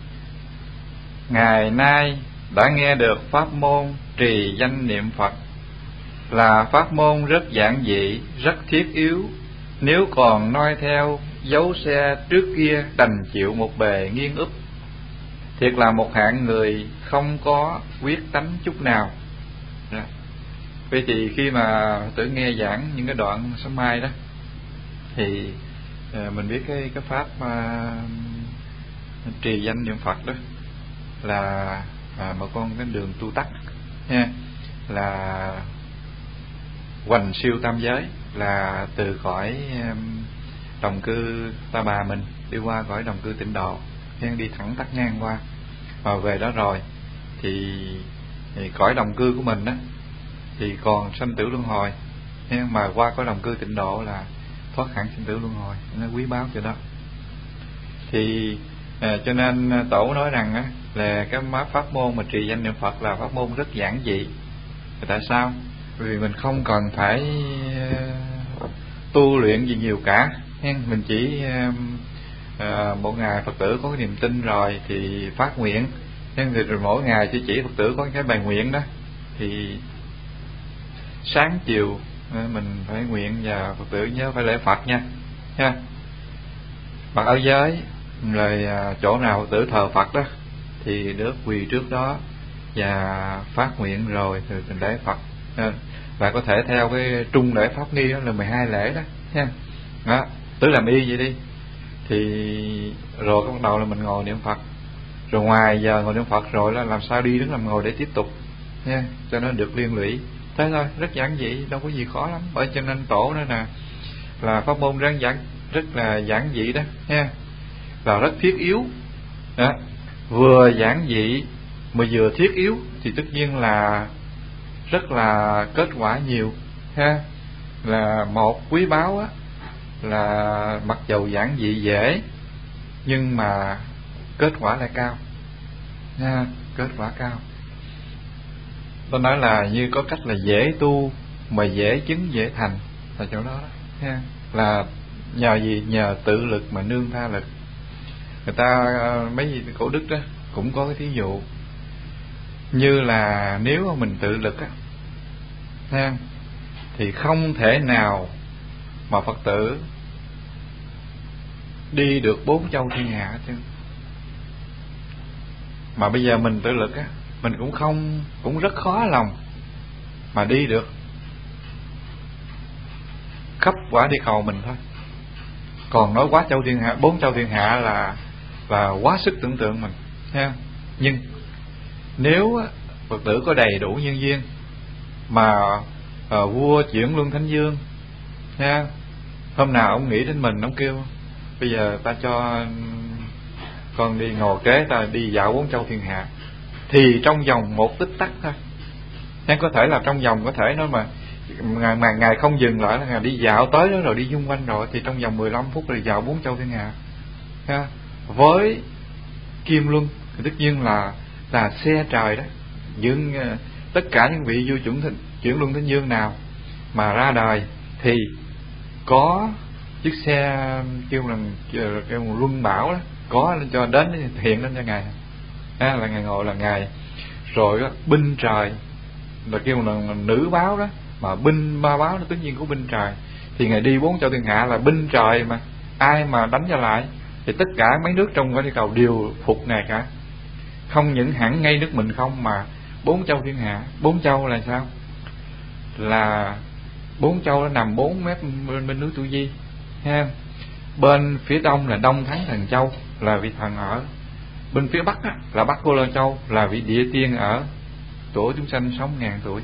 ngày nay đã nghe được pháp môn trì danh niệm Phật là pháp môn rất giản dị, rất thiết yếu. Nếu còn noi theo dấu xe trước kia đành chịu một bề nghiêng úp, thiệt là một hạng người không có quyết tánh chút nào. Rồi. Vậy thì khi mà tự nghe giảng những cái đoạn sáng mai đó, thì uh, mình biết cái cái pháp uh, trì danh niệm Phật đó là uh, một con cái đường tu tắc nha, là hoành siêu tam giới, là từ khỏi um, đồng cư Ta Bà mình đi qua khỏi đồng cư Tịnh Độ, nên đi thẳng tắt ngang qua, mà về đó rồi thì, thì cõi đồng cư của mình đó thì còn sanh tử luân hồi, nhưng mà qua cõi đồng cư Tịnh Độ là thoát hẳn sanh tử luân hồi, nó quý báu cho đó. Thì À, cho nên tổ nói rằng á, là cái pháp môn mà trì danh niệm Phật là pháp môn rất giản dị. Tại sao? Vì mình không cần phải tu luyện gì nhiều cả, mình chỉ à, mỗi ngày Phật tử có cái niềm tin rồi thì phát nguyện, nên thì rồi mỗi ngày chỉ chỉ Phật tử có cái bài nguyện đó, thì sáng chiều mình phải nguyện và Phật tử nhớ phải lễ Phật nha, ha. Mặc áo giới, rồi chỗ nào Phật tử thờ Phật đó thì được quỳ trước đó và phát nguyện rồi thì mình lễ Phật. Và có thể theo cái trung lễ pháp nghi đó là mười hai lễ đó, nha. Đó, tứ làm y vậy đi. Thì rồi bắt đầu là mình ngồi niệm Phật. Rồi ngoài giờ ngồi niệm Phật rồi là làm sao đi đứng làm ngồi để tiếp tục, nha, cho nó được liên lụy. Thế thôi, rất giản dị, đâu có gì khó lắm. Bởi cho nên tổ đó nè là pháp môn rất giản, rất là giản dị đó, nha, và rất thiết yếu đó. Vừa giản dị mà vừa thiết yếu thì tất nhiên là rất là kết quả nhiều, ha. Là một quý báu á, là mặc dầu giản dị dễ nhưng mà kết quả lại cao, ha, kết quả cao. Tôi nói là như có cách là dễ tu mà dễ chứng dễ thành là chỗ đó đó, ha. Là nhờ gì? Nhờ tự lực mà nương tha lực. Người ta mấy cổ đức đó cũng có cái thí dụ như là nếu mà mình tự lực á, ha, thì không thể nào mà Phật tử đi được bốn châu thiên hạ chứ. Mà bây giờ mình tự lực á, mình cũng không cũng rất khó lòng mà đi được khắp quả địa cầu mình thôi. Còn nói quá châu thiên hạ, bốn châu thiên hạ là là quá sức tưởng tượng mình, ha. Nhưng nếu Phật tử có đầy đủ nhân duyên mà à, vua chuyển luân thánh dương, ha, hôm nào ông nghĩ đến mình, ông kêu bây giờ ta cho con đi ngồi kế ta đi dạo bốn châu thiên hạ, thì trong vòng một tích tắc thôi, nên có thể là trong vòng có thể nói mà ngày mà ngày không dừng lại là ngày đi dạo tới đó rồi đi xung quanh rồi, thì trong vòng mười lăm phút rồi dạo bốn châu thiên hạ, ha. Với kim luân thì tất nhiên là là xe trời đó. Nhưng tất cả những vị vua chuyển thịnh, chuyển luân thánh dương nào mà ra đời thì có chiếc xe kêu là kêu là luân bảo đó, có lên cho đến hiện lên cho ngài, ha, là ngài ngồi là ngài. Rồi đó, binh trời là kêu là nữ báo đó, mà binh ma báo nó tất nhiên có binh trời, thì ngài đi bốn châu thiên hạ là binh trời, mà ai mà đánh cho lại thì tất cả mấy nước trong cái địa cầu đều phục ngài cả. Không những hẳn ngay nước mình không, mà bốn châu thiên hạ. Bốn châu là sao? Là bốn châu nó nằm bốn mét bên, bên núi Tu Di, ha. Bên phía đông là Đông Thắng Thần Châu, là vị thần ở. Bên phía bắc á, là Bắc Cô Lô Châu, là vị địa tiên ở, tuổi chúng sanh sống ngàn tuổi.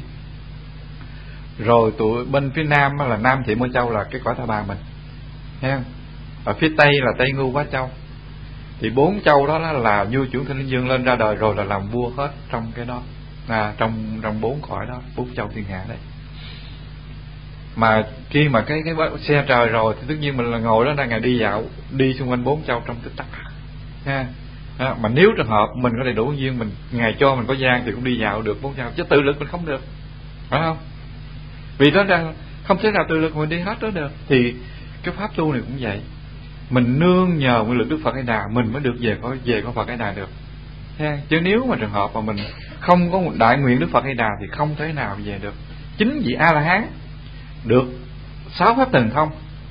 Rồi tụi bên phía nam á, là Nam Thị Mô Châu, là cái cõi Ta Bà mình, ha. Ở phía tây là Tây Ngưu Quá Châu. Thì bốn châu đó là vua chuyển thánh dương lên ra đời rồi là làm vua hết trong cái đó, à, trong trong bốn cõi đó, bốn châu thiên hạ đấy. Mà khi mà cái cái xe trời rồi thì tất nhiên mình là ngồi đó đang ngày đi dạo đi xung quanh bốn châu trong tích tắc, ha. À, mà nếu trường hợp mình có đầy đủ duyên, mình ngày cho mình có gian thì cũng đi dạo được bốn châu, chứ tự lực mình không được, phải không? Vì đó ra không thể nào tự lực mình đi hết đó được. Thì cái pháp tu này cũng vậy, mình nương nhờ nguyện lực Đức Phật A Đà mình mới được về có về có Phật A Đà được, ha. Chứ nếu mà trường hợp mà mình không có một đại nguyện Đức Phật A Đà thì không thể nào về được. Chính vị A La Hán được sáu pháp thần thông,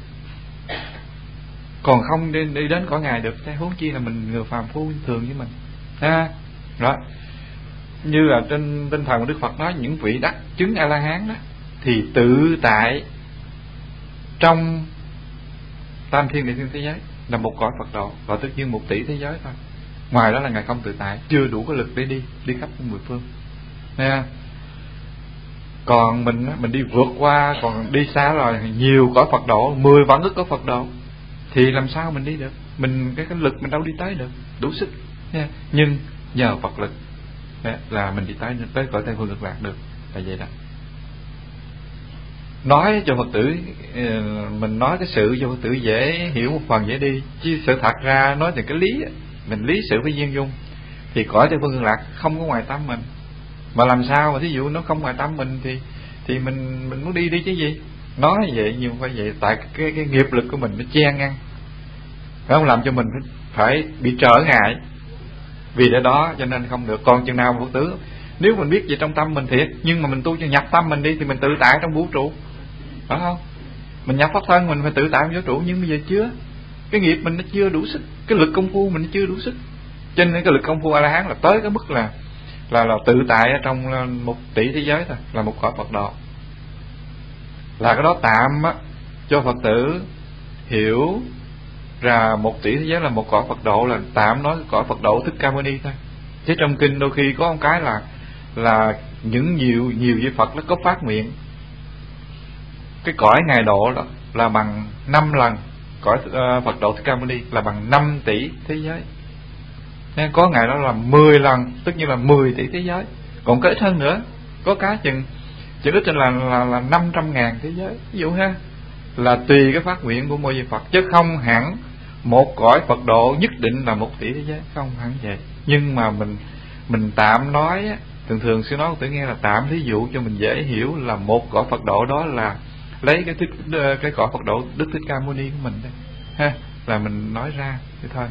còn không đi, đi đến cõi ngài được, huống chi là mình người phàm phu thường với mình, ha. Đó, như là trên tinh thần của Đức Phật nói, những vị đắc chứng A La Hán đó thì tự tại trong tam thiên địa thiên thế giới là một cõi Phật độ, và tất nhiên một tỷ thế giới thôi. Ngoài đó là ngài không tự tại, chưa đủ cái lực để đi đi khắp mười phương, nha. Còn mình mình đi vượt qua, còn đi xa rồi nhiều cõi Phật độ, mười vạn ức cõi Phật độ, thì làm sao mình đi được? Mình cái cái lực mình đâu đi tới được, đủ sức, nha. Nhưng nhờ Phật lực là mình đi tới tới cõi Tây Phương Cực Lạc được, là vậy đó. Nói cho Phật tử, mình nói cái sự cho Phật tử dễ hiểu một phần dễ đi, chứ sự thật ra nói về cái lý mình lý sự với duyên dung, thì cõi Tây Phương Cực Lạc không có ngoài tâm mình. Mà làm sao mà thí dụ nó không ngoài tâm mình thì thì mình mình muốn đi đi chứ gì. Nói vậy nhưng phải vậy, tại cái cái nghiệp lực của mình nó che ngăn, phải không, làm cho mình phải bị trở ngại. Vì để đó cho nên không được. Còn chừng nào Phật tử nếu mình biết gì trong tâm mình thiệt, nhưng mà mình tu cho nhập tâm mình đi thì mình tự tại trong vũ trụ, phải không? Mình nhập pháp thân mình phải tự tại trong vũ trụ, nhưng bây giờ chưa, cái nghiệp mình nó chưa đủ sức, cái lực công phu mình nó chưa đủ sức. Cho nên cái lực công phu A La Hán là tới cái mức là là là tự tại ở trong một tỷ thế giới thôi, là một cõi Phật độ. Là cái đó tạm á, cho Phật tử hiểu ra một tỷ thế giới là một cõi Phật độ, là tạm nói cõi Phật độ Thích Ca Mâu Ni thôi. Chứ trong kinh đôi khi có một cái là là những nhiều nhiều vị Phật nó có phát nguyện cái cõi ngài độ đó là bằng năm lần cõi uh, Phật độ Thích Ca Mâu Ni, là bằng năm tỷ thế giới. Nên có ngày đó là mười lần, tức như là mười tỷ thế giới. Còn có ít hơn nữa, có cái chừng chừng ít là là là năm trăm ngàn thế giới, ví dụ ha. Là tùy cái phát nguyện của mỗi vị Phật, chứ không hẳn một cõi Phật độ nhất định là một tỷ thế giới, không hẳn vậy. Nhưng mà mình mình tạm nói, thường thường sư nói tự nghe là tạm thí dụ cho mình dễ hiểu, là một cõi Phật độ đó là lấy cái thích, cái cõi Phật độ Đức Thích Ca Mâu Ni của mình đây ha, là mình nói ra thế thôi.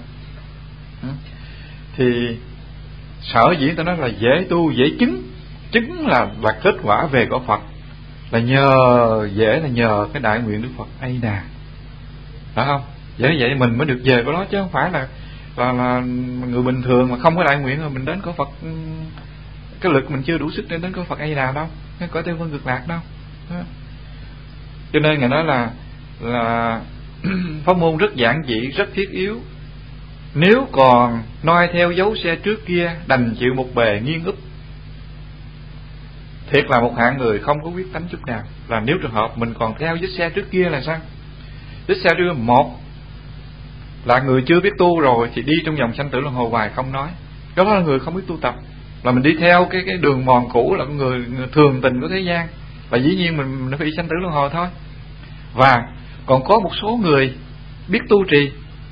Thì sở dĩ ta nói là dễ tu dễ chứng, chứng là là kết quả về cõi Phật, là nhờ dễ là nhờ cái đại nguyện Đức Phật A Di Đà, phải không? Dễ vậy mình mới được về của đó, chứ không phải là là là người bình thường mà không có đại nguyện rồi mình đến cõi Phật, cái lực mình chưa đủ sức để đến cõi Phật A Di Đà đâu, cái cõi Tây Phương Cực Lạc đâu. Đó. Cho nên ngài nói là là pháp môn rất giản dị, rất thiết yếu. Nếu còn noi theo dấu xe trước kia, đành chịu một bề nghiêng úp. Thiệt là một hạng người không có quyết tánh chút nào. Là nếu trường hợp mình còn theo vết xe trước kia là sao? Vết xe trước một là người chưa biết tu rồi thì đi trong vòng sanh tử luân hồi hoài không nói, đó là người không biết tu tập. Là mình đi theo cái cái đường mòn cũ, là người, người thường tình của thế gian, là dĩ nhiên mình, mình phải đi sanh tử luân hồi thôi. Và còn có một số người biết tu trì,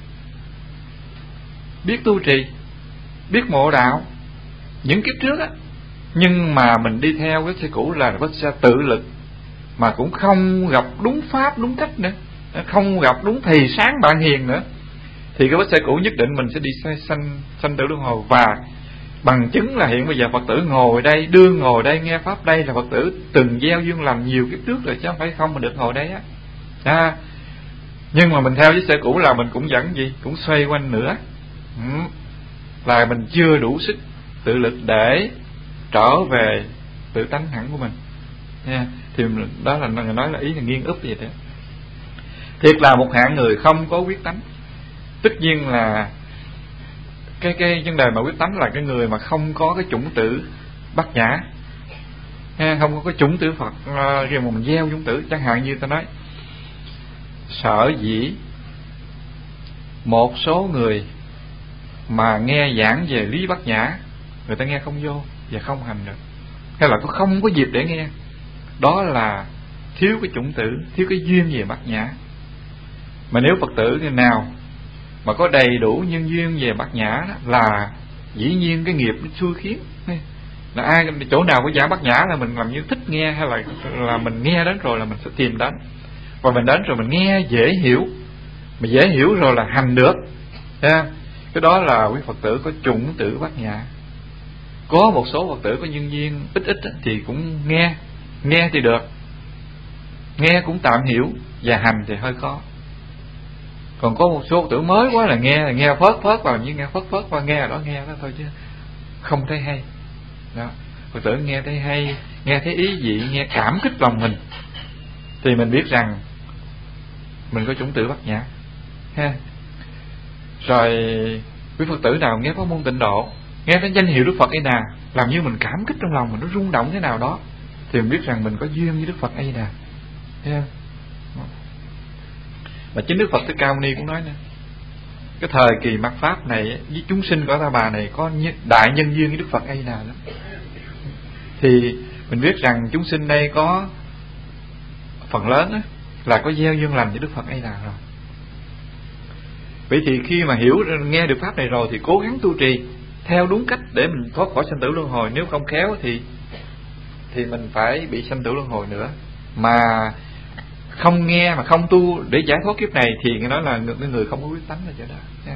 biết tu trì, biết ngộ đạo những kiếp trước á, nhưng mà mình đi theo cái xe cũ là cái xe tự lực, mà cũng không gặp đúng pháp đúng cách nữa, không gặp đúng thầy sáng bạn hiền nữa, thì cái vết xe cũ nhất định mình sẽ đi sanh sanh tử luân hồi. Và bằng chứng là hiện bây giờ Phật tử ngồi đây, đương ngồi đây nghe pháp đây là Phật tử từng gieo duyên lành nhiều kiếp trước rồi, chứ không phải không mà được ngồi đây á. À, nhưng mà mình theo với xe cũ là mình cũng vẫn gì, cũng xoay quanh nữa, ừ, là mình chưa đủ sức tự lực để trở về tự tánh hẳn của mình nha. Thì đó là người nói là ý là nghiêng úp vậy đó. Thiệt là một hạng người không có quyết tánh. Tất nhiên là cái cái vấn đề mà quyết tánh là cái người mà không có cái chủng tử Bát Nhã, không có cái chủng tử Phật khi mà mình gieo chủng tử. Chẳng hạn như ta nói, sở dĩ một số người mà nghe giảng về lý Bát Nhã người ta nghe không vô và không hành được, hay là có không có dịp để nghe, đó là thiếu cái chủng tử, thiếu cái duyên về Bát Nhã. Mà nếu Phật tử người nào mà có đầy đủ nhân duyên về Bát Nhã đó, là dĩ nhiên cái nghiệp nó xui khiến, là ai chỗ nào có giảng Bát Nhã là mình làm như thích nghe, hay là là mình nghe đến rồi là mình sẽ tìm đến, và mình đến rồi mình nghe dễ hiểu, mà dễ hiểu rồi là hành được. Thấy cái đó là quý Phật tử có chủng tử Bát Nhã. Có một số Phật tử có nhân duyên ít ít thì cũng nghe, nghe thì được, nghe cũng tạm hiểu, và hành thì hơi khó. Còn có một số Phật tử mới quá là nghe là nghe phớt phớt vào, như nghe phớt phớt qua, nghe đó nghe đó thôi chứ không thấy hay. Đó, Phật tử nghe thấy hay, nghe thấy ý vị, nghe cảm kích lòng mình, thì mình biết rằng mình có chủng tử Bát Nhã ha. Rồi quý Phật tử nào nghe có môn Tịnh Độ, nghe tới danh hiệu Đức Phật A Di Đà, làm như mình cảm kích trong lòng mình, nó rung động thế nào đó, thì mình biết rằng mình có duyên với Đức Phật A Di Đà. Thấy không? Mà chính Đức Phật Thích Ca Mâu Ni cũng nói nè, cái thời kỳ mạt pháp này với chúng sinh cõi Ta Bà này có đại nhân duyên với Đức Phật A Di Đà lắm. Thì mình biết rằng chúng sinh đây có phần lớn á, là có gieo duyên lành với Đức Phật A Di Đà rồi. Vậy thì khi mà hiểu nghe được pháp này rồi thì cố gắng tu trì theo đúng cách để mình thoát khỏi sanh tử luân hồi. Nếu không khéo thì thì mình phải bị sanh tử luân hồi nữa. Mà không nghe mà không tu để giải thoát kiếp này thì nghe nói là người, người không có quyết tánh là chỗ đó nha.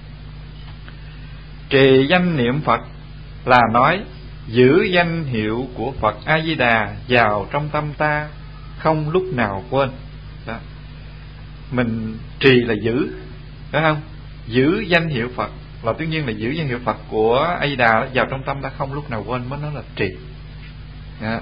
Trì danh niệm Phật là nói giữ danh hiệu của Phật A Di Đà vào trong tâm ta, không lúc nào quên. Đó. Mình trì là giữ, phải không? Giữ danh hiệu Phật là tất nhiên là giữ danh hiệu Phật của A Di Đà vào trong tâm ta, không lúc nào quên, mới nói là trì. Đó.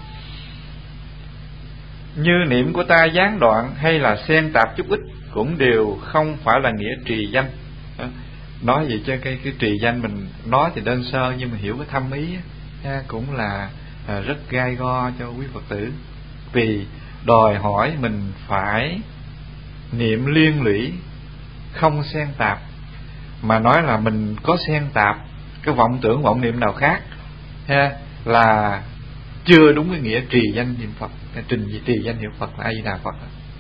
Như niệm của ta gián đoạn hay là xen tạp chút ít cũng đều không phải là nghĩa trì danh. Đó. Nói vậy cho cái, cái trì danh mình nói thì đơn sơ, nhưng mà hiểu cái thâm ý ha, cũng là à, rất gai go cho quý Phật tử. Vì đòi hỏi mình phải niệm liên lụy, không xen tạp. Mà nói là mình có xen tạp cái vọng tưởng vọng niệm nào khác ha, là chưa đúng cái nghĩa trì danh niệm Phật. Trình trì danh hiệu Phật là A Di Đà Phật.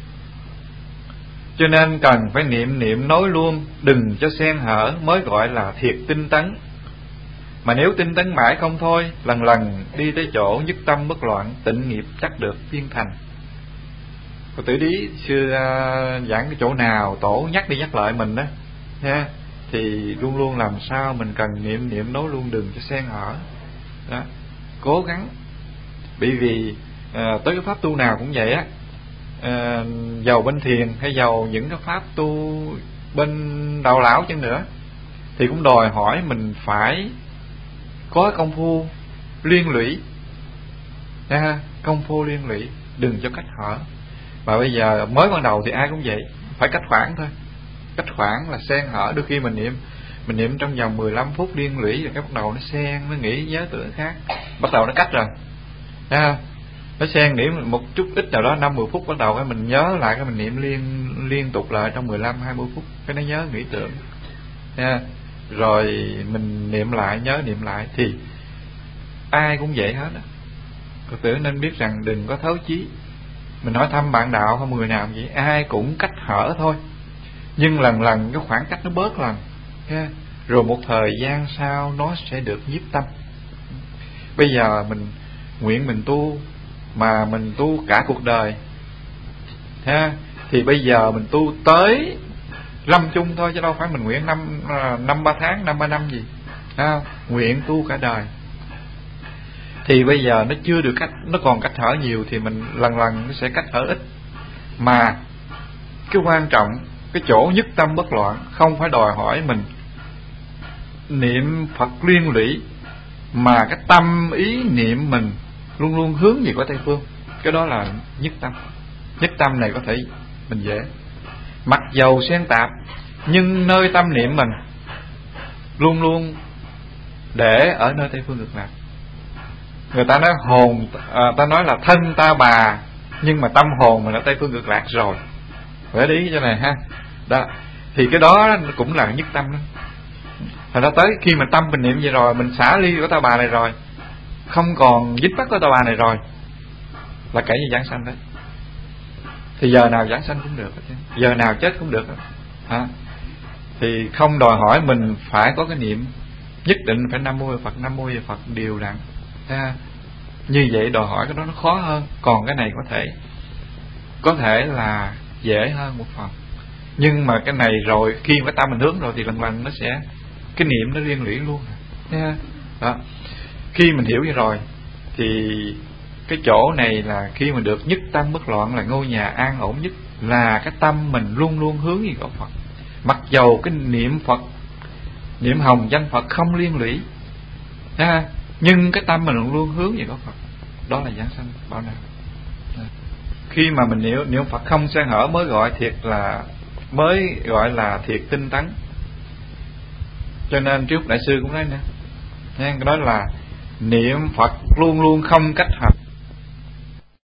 Cho nên cần phải niệm niệm nói luôn, đừng cho xen hở, mới gọi là thiệt tinh tấn. Mà nếu tinh tấn mãi không thôi, lần lần đi tới chỗ nhất tâm bất loạn, tịnh nghiệp chắc được viên thành. Phật tử Lý xưa uh, giảng cái chỗ nào tổ nhắc đi nhắc lại mình đó ha, thì luôn luôn làm sao mình cần niệm niệm nói luôn, đừng cho xen hở đó. Cố gắng, bởi vì uh, tới cái pháp tu nào cũng vậy á, uh, giàu bên thiền hay giàu những cái pháp tu bên đạo lão chăng nữa, thì cũng đòi hỏi mình phải có công phu liên lụy ha, công phu liên lụy, đừng cho cách hở. Mà bây giờ mới ban đầu thì ai cũng vậy, phải cách khoảng thôi. Cách khoảng là xen hở, đôi khi mình niệm mình niệm trong vòng mười lăm phút liên lụy rồi cái bắt đầu nó xen, nó nghĩ nhớ tưởng khác, bắt đầu nó cách rồi ha. Nó xen niệm một chút ít nào đó năm mười phút, bắt đầu cái mình nhớ lại, cái mình niệm liên liên tục lại trong mười lăm hai mươi phút, cái nó nhớ nghĩ tưởng ha. Rồi mình niệm lại, nhớ niệm lại, thì ai cũng vậy hết á. Phật tử nên biết rằng đừng có thấu chí. Mình hỏi thăm bạn đạo không, người nào vậy, ai cũng cách hở thôi, nhưng lần lần cái khoảng cách nó bớt lần ha. Rồi một thời gian sau nó sẽ được nhiếp tâm. Bây giờ mình nguyện mình tu, mà mình tu cả cuộc đời ha, thì bây giờ mình tu tới lâm chung thôi, chứ đâu phải mình nguyện năm năm ba tháng, năm ba năm gì ha. Nguyện tu cả đời thì bây giờ nó chưa được cách, nó còn cách hở nhiều, thì mình lần lần nó sẽ cách hở ít. Mà cái quan trọng, cái chỗ nhất tâm bất loạn, không phải đòi hỏi mình niệm Phật liên lụy, mà cái tâm ý niệm mình luôn luôn hướng về của Tây Phương, cái đó là nhất tâm. Nhất tâm này có thể mình dễ, mặc dầu xen tạp, nhưng nơi tâm niệm mình luôn luôn để ở nơi Tây Phương Cực Lạc. Người ta nói hồn, à, ta nói là thân ta bà, nhưng mà tâm hồn mình ở Tây Phương Cực Lạc rồi. Phải để ý cho này ha. Đó, thì cái đó cũng là nhất tâm đó. Thành ra tới khi mà tâm mình niệm vậy rồi, mình xả ly của ta bà này rồi, không còn dính mắc của ta bà này rồi, là kể như giảng sanh đấy. Thì giờ nào giảng sanh cũng được, giờ nào chết cũng được ha. Thì không đòi hỏi mình phải có cái niệm nhất định phải Nam Mô Phật, Nam Mô Phật đều đặn ha. Như vậy đòi hỏi cái đó nó khó hơn. Còn cái này có thể có thể là dễ hơn một phần. Nhưng mà cái này rồi, khi mà tâm mình hướng rồi thì lần lần nó sẽ, cái niệm nó liên lụy luôn ha. Đó. Khi mình hiểu vậy rồi thì cái chỗ này là khi mà được nhất tâm bất loạn, là ngôi nhà an ổn nhất, là cái tâm mình luôn luôn hướng về có Phật. Mặc dầu cái niệm Phật, niệm hồng danh Phật không liên lụy ha, nhưng cái tâm mình luôn luôn hướng về có Phật. Đó là giảng sanh bảo nào. Khi mà mình niệm niệm Phật không xen hở mới gọi thiệt là mới gọi là thiệt tinh tấn. Cho nên trước đại sư cũng nói nè, nghe cái đó là niệm Phật luôn luôn không cách hợp.